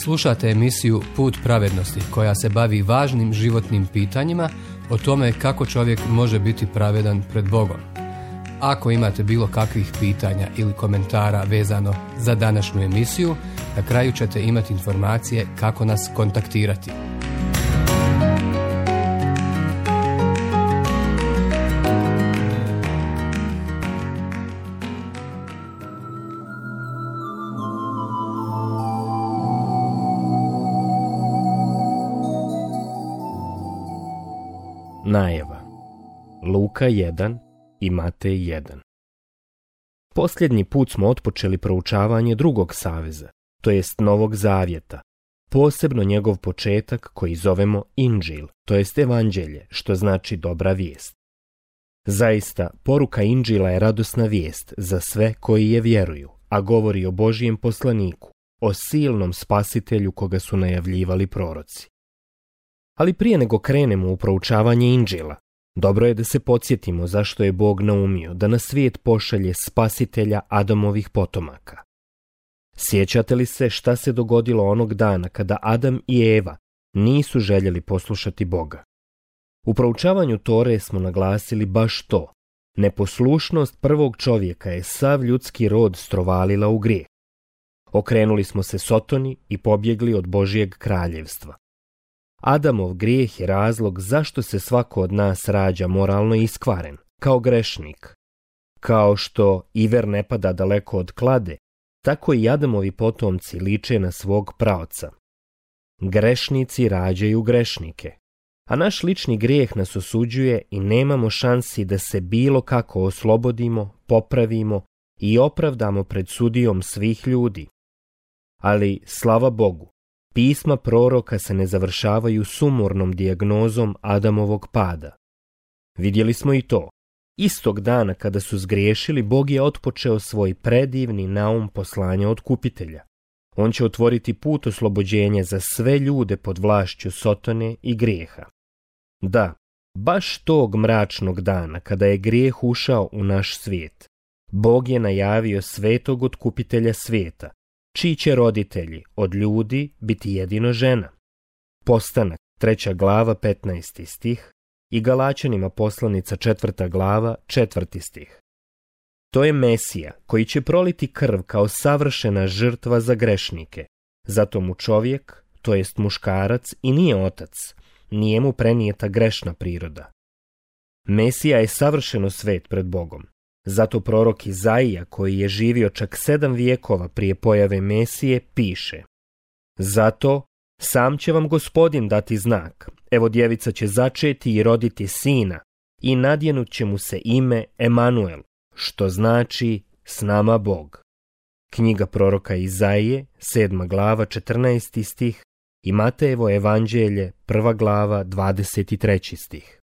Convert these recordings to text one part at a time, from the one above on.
Slušate emisiju Put pravednosti koja se bavi važnim životnim pitanjima o tome kako čovjek može biti pravedan pred Bogom. Ako imate bilo kakvih pitanja ili komentara vezano za današnju emisiju, na kraju ćete imati informacije kako nas kontaktirati. Najava. Luka 1 i Matej 1. Posljednji put smo otpočeli proučavanje drugog saveza, to jest Novog Zavjeta, posebno njegov početak koji zovemo Inđil, to jest Evanđelje, što znači dobra vijest. Zaista, poruka Inđila je radosna vijest za sve koji je vjeruju, a govori o Božijem poslaniku, o silnom spasitelju koga su najavljivali proroci. Ali prije nego krenemo u proučavanje Inđila, dobro je da se podsjetimo zašto je Bog naumio da na svijet pošalje spasitelja Adamovih potomaka. Sjećate li se šta se dogodilo onog dana kada Adam i Eva nisu željeli poslušati Boga? U proučavanju Tore smo naglasili baš to. Neposlušnost prvog čovjeka je sav ljudski rod strovalila u grijeh. Okrenuli smo se Sotoni i pobjegli od Božijeg kraljevstva. Adamov grijeh je razlog zašto se svako od nas rađa moralno iskvaren, kao grešnik. Kao što iver ne pada daleko od klade, tako i Adamovi potomci liče na svog praoca. Grešnici rađaju grešnike, a naš lični grijeh nas osuđuje i nemamo šansi da se bilo kako oslobodimo, popravimo i opravdamo pred sudijom svih ljudi. Ali, slava Bogu, pisma proroka se ne završavaju sumornom dijagnozom Adamovog pada. Vidjeli smo i to. Istog dana kada su zgriješili, Bog je otpočeo svoj predivni naum poslanja Otkupitelja. On će otvoriti put oslobođenja za sve ljude pod vlašću Sotone i grijeha. Da, baš tog mračnog dana kada je grijeh ušao u naš svijet, Bog je najavio svetog Otkupitelja svijeta, čiji će roditelji od ljudi biti jedino žena. Postanak, 3. glava, 15. stih i Galačanima poslanica 4. glava, 4. stih. To je Mesija koji će proliti krv kao savršena žrtva za grešnike. Zato mu čovjek, to jest muškarac, i nije otac, nije mu prenijeta grešna priroda. Mesija je savršeno svet pred Bogom. Zato prorok Izaija, koji je živio čak 7 vijekova prije pojave Mesije, piše: Zato sam će vam Gospodin dati znak. Evo djevica će začeti i roditi sina i nadjenut će mu se ime Emanuel, što znači s nama Bog. Knjiga proroka Izaije, 7. glava, 14. stih i Matejevo Evanđelje, 1. glava, 23. stih.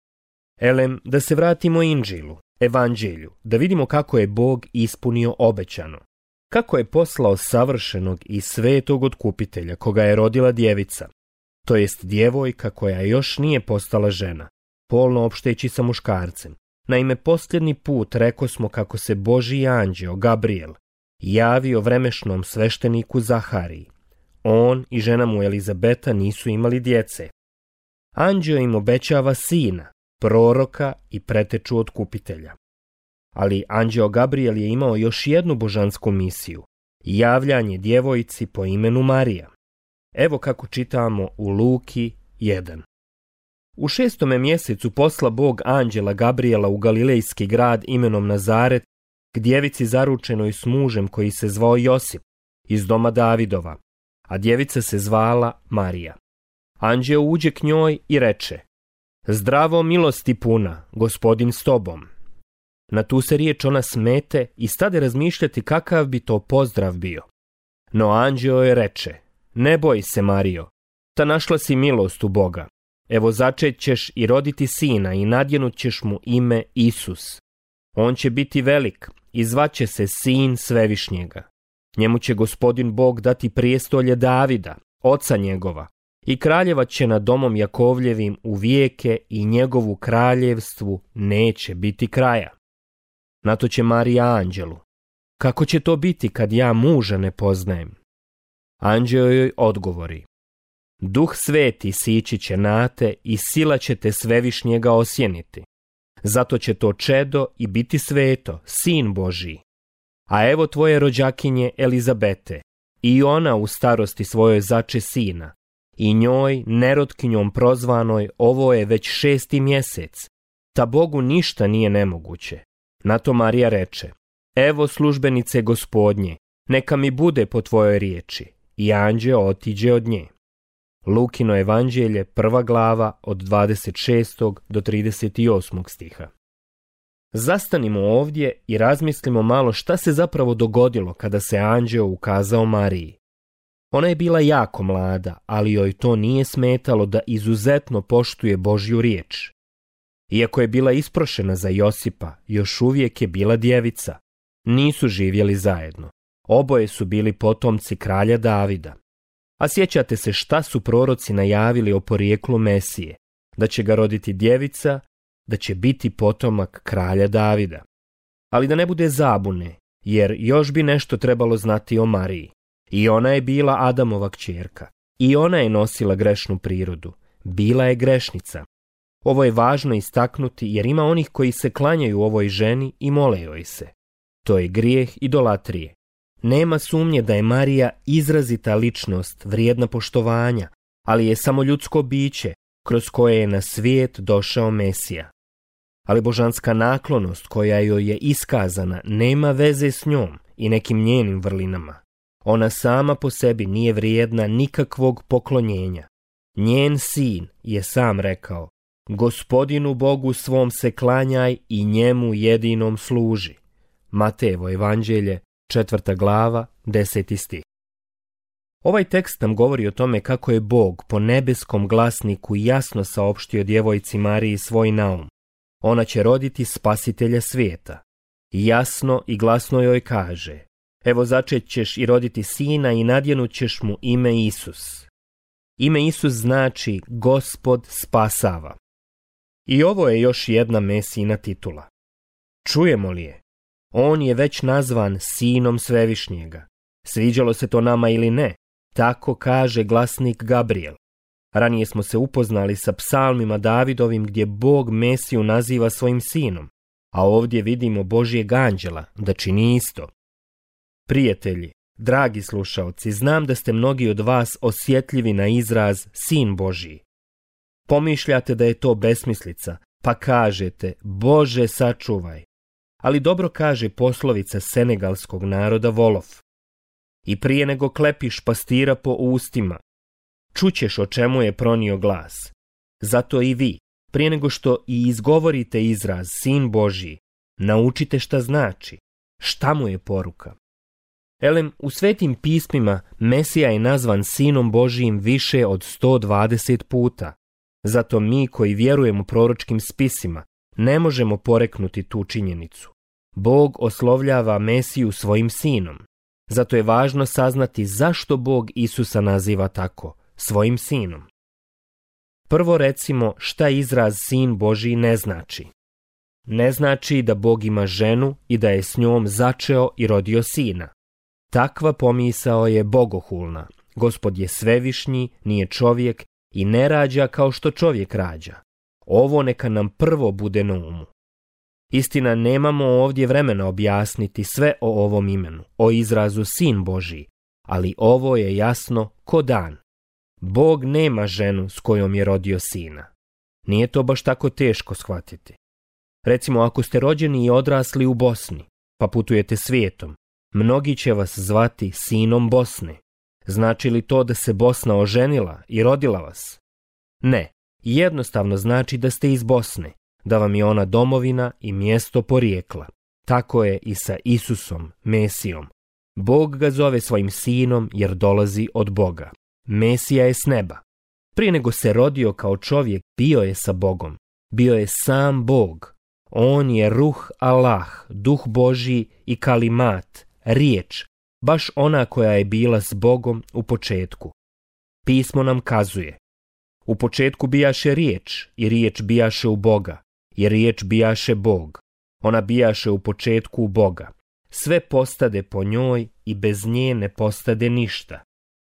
Elem, da se vratimo Inđilu, Evanđelju, da vidimo kako je Bog ispunio obećano. Kako je poslao savršenog i svetog Otkupitelja, koga je rodila djevica, to jest djevojka koja još nije postala žena, polno opšteći sa muškarcem. Naime, posljednji put rekosmo kako se Božji anđeo Gabriel javio vremešnom svešteniku Zahariji. On i žena mu Elizabeta nisu imali djece. Anđeo im obećava sina, proroka i preteču Otkupitelja. Ali anđeo Gabriel je imao još jednu božansku misiju, javljanje djevojci po imenu Marija. Evo kako čitamo u Luki 1. U 6. mjesecu posla Bog anđela Gabriela u galilejski grad imenom Nazaret k djevici zaručenoj s mužem koji se zvao Josip, iz doma Davidova, a djevica se zvala Marija. Anđeo uđe k njoj i reče: Zdravo, milosti puna, Gospodin s tobom. Na tu se riječ ona smete i stade razmišljati kakav bi to pozdrav bio. No anđeo je reče: Ne boj se, Marijo, ta našla si milost u Boga. Evo začet ćeš i roditi sina i nadjenut ćeš mu ime Isus. On će biti velik i zvaće se Sin Svevišnjega. Njemu će Gospodin Bog dati prijestolje Davida, oca njegova, i kraljevat će nad domom Jakovljevim u vijeke i njegovu kraljevstvu neće biti kraja. Na to će Marija anđelu: Kako će to biti kad ja muža ne poznajem? Anđeo joj odgovori: Duh Sveti sići će na te i sila će te Svevišnjega osjeniti. Zato će to čedo i biti sveto, sin Božji. A evo tvoje rođakinje Elizabete, i ona u starosti svojoj zače sina, i njoj, nerotkinjom prozvanoj, ovo je već 6. mjesec, ta Bogu ništa nije nemoguće. Na to Marija reče: Evo službenice Gospodnje, neka mi bude po tvojoj riječi. I anđeo otiđe od nje. Lukino evanđelje, 1. glava, od 26. do 38. stiha. Zastanimo ovdje i razmislimo malo šta se zapravo dogodilo kada se anđeo ukazao Mariji. Ona je bila jako mlada, ali joj to nije smetalo da izuzetno poštuje Božju riječ. Iako je bila isprošena za Josipa, još uvijek je bila djevica. Nisu živjeli zajedno. Oboje su bili potomci kralja Davida. A sjećate se šta su proroci najavili o porijeklu Mesije? Da će ga roditi djevica, da će biti potomak kralja Davida. Ali da ne bude zabune, jer još bi nešto trebalo znati o Mariji. I ona je bila Adamova kćerka. I ona je nosila grešnu prirodu. Bila je grešnica. Ovo je važno istaknuti jer ima onih koji se klanjaju ovoj ženi i mole joj se. To je grijeh idolatrije. Nema sumnje da je Marija izrazita ličnost, vrijedna poštovanja, ali je samo ljudsko biće kroz koje je na svijet došao Mesija. Ali božanska naklonost koja joj je iskazana nema veze s njom i nekim njenim vrlinama. Ona sama po sebi nije vrijedna nikakvog poklonjenja. Njen sin je sam rekao: Gospodinu Bogu svom se klanjaj i njemu jedinom služi. Matejevo evanđelje, 4. glava, 10. stih. Ovaj tekst nam govori o tome kako je Bog po nebeskom glasniku jasno saopštio djevojci Mariji svoj naum. Ona će roditi spasitelja svijeta. Jasno i glasno joj kaže: Evo začet ćeš i roditi sina i nadjenut ćeš mu ime Isus. Ime Isus znači Gospod spasava. I ovo je još jedna Mesijina titula. Čujemo li je? On je već nazvan Sinom Svevišnjega. Sviđalo se to nama ili ne, tako kaže glasnik Gabriel. Ranije smo se upoznali sa psalmima Davidovim gdje Bog Mesiju naziva svojim sinom, a ovdje vidimo Božjeg anđela da čini isto. Prijatelji, dragi slušaoci, znam da ste mnogi od vas osjetljivi na izraz Sin Božji. Pomišljate da je to besmislica, pa kažete: Bože sačuvaj. Ali dobro kaže poslovica senegalskog naroda Wolof: I prije nego klepiš pastira po ustima, čućeš o čemu je pronio glas. Zato i vi, prije nego što i izgovorite izraz Sin Božji, naučite šta znači, šta mu je poruka. Elem, u svetim pismima Mesija je nazvan Sinom Božijim više od 120 puta. Zato mi koji vjerujemo proročkim spisima ne možemo poreknuti tu činjenicu. Bog oslovljava Mesiju svojim sinom. Zato je važno saznati zašto Bog Isusa naziva tako, svojim sinom. Prvo recimo šta izraz Sin Božji ne znači. Ne znači da Bog ima ženu i da je s njom začeo i rodio sina. Takva pomisao je bogohulna. Gospod je svevišnji, nije čovjek i ne rađa kao što čovjek rađa. Ovo neka nam prvo bude na umu. Istina, nemamo ovdje vremena objasniti sve o ovom imenu, o izrazu Sin Božji, ali ovo je jasno ko dan. Bog nema ženu s kojom je rodio sina. Nije to baš tako teško shvatiti. Recimo, ako ste rođeni i odrasli u Bosni, pa putujete svijetom, mnogi će vas zvati sinom Bosne. Znači li to da se Bosna oženila i rodila vas? Ne, jednostavno znači da ste iz Bosne, da vam je ona domovina i mjesto porijekla. Tako je i sa Isusom, Mesijom. Bog ga zove svojim sinom jer dolazi od Boga. Mesija je s neba. Prije nego se rodio kao čovjek, bio je sa Bogom. Bio je sam Bog. On je Ruh Allah, Duh Božji i Kalimat, riječ, baš ona koja je bila s Bogom u početku. Pismo nam kazuje: U početku bijaše riječ i riječ bijaše u Boga, i riječ bijaše Bog. Ona bijaše u početku u Boga. Sve postade po njoj i bez nje ne postade ništa.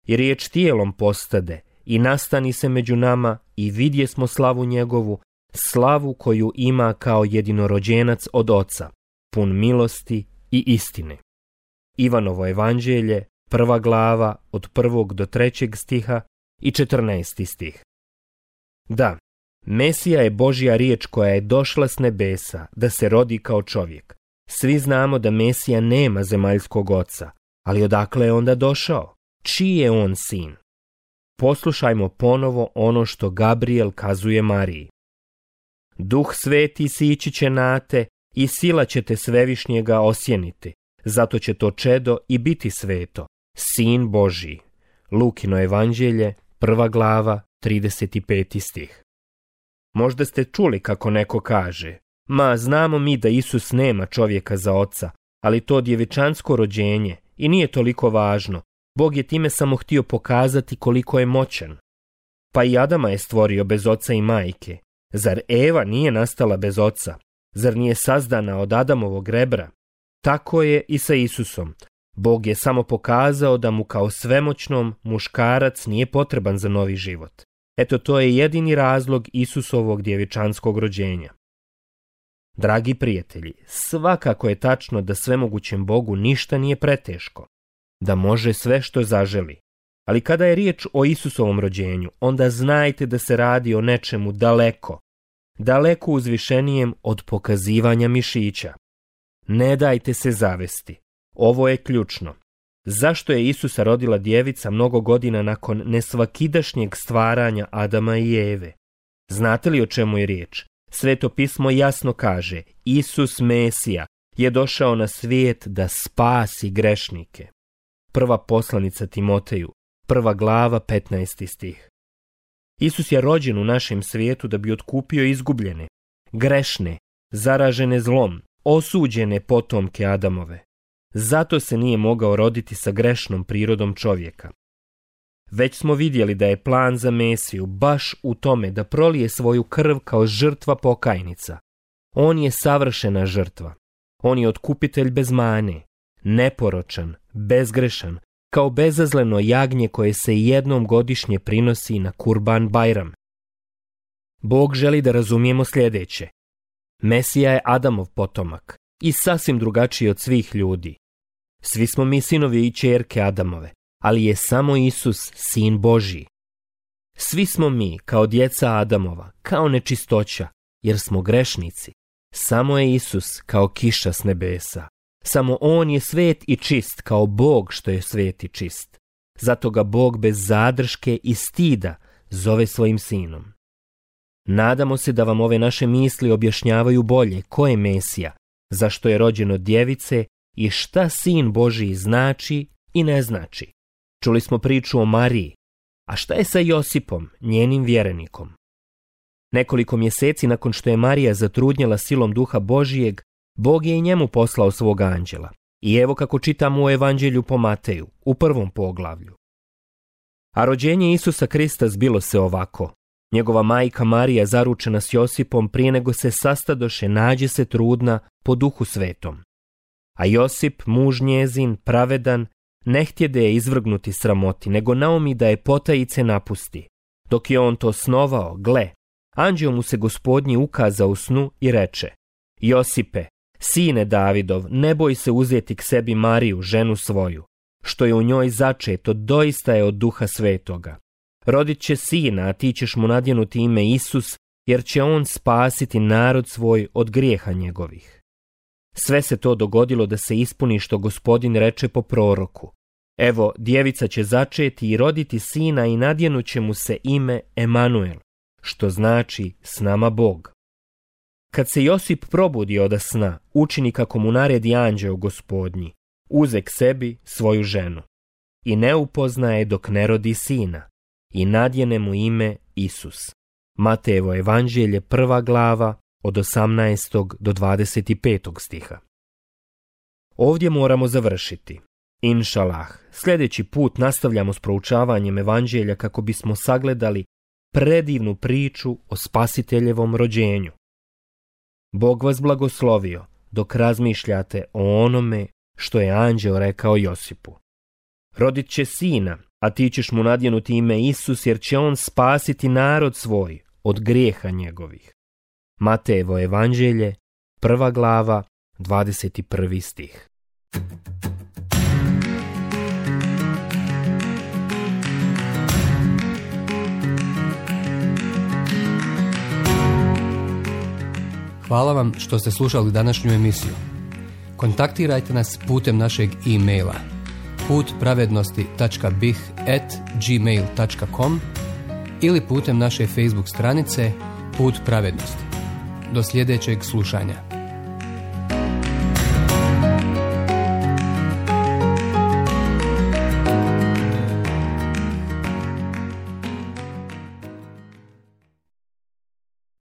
i riječ tijelom postade i nastani se među nama i vidje smo slavu njegovu, slavu koju ima kao jedinorođenac od Oca, pun milosti i istine. Ivanovo evanđelje, 1. glava, od 1. do 3. stiha i 14. stih. Da, Mesija je Božja riječ koja je došla s nebesa da se rodi kao čovjek. Svi znamo da Mesija nema zemaljskog oca, ali odakle je onda došao? Čiji je on sin? Poslušajmo ponovo ono što Gabriel kazuje Mariji. Duh Sveti sići će na te i sila će te Svevišnjega osjeniti, zato će to čedo i biti sveto, sin Božji. Lukino evanđelje, 1. glava, 35. stih. Možda ste čuli kako neko kaže, znamo mi da Isus nema čovjeka za oca, ali to djevičansko rođenje i nije toliko važno. Bog je time samo htio pokazati koliko je moćan. Pa i Adama je stvorio bez oca i majke. Zar Eva nije nastala bez oca? Zar nije sazdana od Adamovog rebra? Tako je i sa Isusom. Bog je samo pokazao da mu kao svemoćnom muškarac nije potreban za novi život. Eto, to je jedini razlog Isusovog djevičanskog rođenja. Dragi prijatelji, svakako je tačno da svemogućem Bogu ništa nije preteško, da može sve što zaželi. Ali kada je riječ o Isusovom rođenju, onda znajte da se radi o nečemu daleko uzvišenijem od pokazivanja mišića. Ne dajte se zavesti. Ovo je ključno. Zašto je Isusa rodila djevica mnogo godina nakon nesvakidašnjeg stvaranja Adama i Eve? Znate li o čemu je riječ? Sveto pismo jasno kaže, Isus Mesija je došao na svijet da spasi grešnike. Prva poslanica Timoteju, 1. glava, 15. stih. Isus je rođen u našem svijetu da bi otkupio izgubljene, grešne, zaražene zlom, osuđene potomke Adamove. Zato se nije mogao roditi sa grešnom prirodom čovjeka. Već smo vidjeli da je plan za Mesiju baš u tome da prolije svoju krv kao žrtva pokajnica. On je savršena žrtva. On je otkupitelj bez mane, neporočan, bezgrešan, kao bezazleno jagnje koje se jednom godišnje prinosi na Kurban Bajram. Bog želi da razumijemo sljedeće. Mesija je Adamov potomak i sasvim drugačiji od svih ljudi. Svi smo mi sinovi i ćerke Adamove, ali je samo Isus sin Božji. Svi smo mi kao djeca Adamova, kao nečistoća, jer smo grešnici. Samo je Isus kao kiša s nebesa. Samo on je svet i čist kao Bog što je svet i čist. Zato ga Bog bez zadrške i stida zove svojim sinom. Nadamo se da vam ove naše misli objašnjavaju bolje ko je Mesija, zašto je rođen od djevice i šta sin Božji znači i ne znači. Čuli smo priču o Mariji, a šta je sa Josipom, njenim vjerenikom? Nekoliko mjeseci nakon što je Marija zatrudnjela silom Duha Božijeg, Bog je i njemu poslao svog anđela. I evo kako čitamo u Evanđelju po Mateju, u 1. poglavlju. A rođenje Isusa Krista zbilo se ovako. Njegova majka Marija, zaručena s Josipom, prije nego se sastadoše, nađe se trudna po Duhu Svetom. A Josip, muž njezin, pravedan, ne htjede je izvrgnuti sramoti, nego naumi da je potajice napusti. Dok je on to snovao, gle, anđeo mu se Gospodnji ukazao u snu i reče: Josipe, sine Davidov, ne boj se uzeti k sebi Mariju, ženu svoju. Što je u njoj začeto, doista je od Duha Svetoga. Rodit će sina, a ti ćeš mu nadjenuti ime Isus, jer će on spasiti narod svoj od grijeha njegovih. Sve se to dogodilo da se ispuni što Gospodin reče po proroku. Evo, djevica će začeti i roditi sina i nadjenut će mu se ime Emanuel, što znači s nama Bog. Kad se Josip probudi oda sna, učini kako mu naredi anđeo Gospodnji, uze k sebi svoju ženu i ne upoznaje dok ne rodi sina i nadjene mu ime Isus. Matejevo evanđelje 1. glava od 18. do 25. stiha. Ovdje moramo završiti. Inšalah, sljedeći put nastavljamo s proučavanjem evanđelja kako bismo sagledali predivnu priču o Spasiteljevom rođenju. Bog vas blagoslovio dok razmišljate o onome što je anđeo rekao Josipu. Rodit će sina a ti ćeš mu nadjenuti ime Isus, jer će on spasiti narod svoj od grijeha njegovih. Matejevo evanđelje, 1. glava, 21. stih. Hvala vam što ste slušali današnju emisiju. Kontaktirajte nas putem našeg e-maila putpravednosti.bih@gmail.com ili putem naše Facebook stranice Put pravednosti. Do sljedećeg slušanja.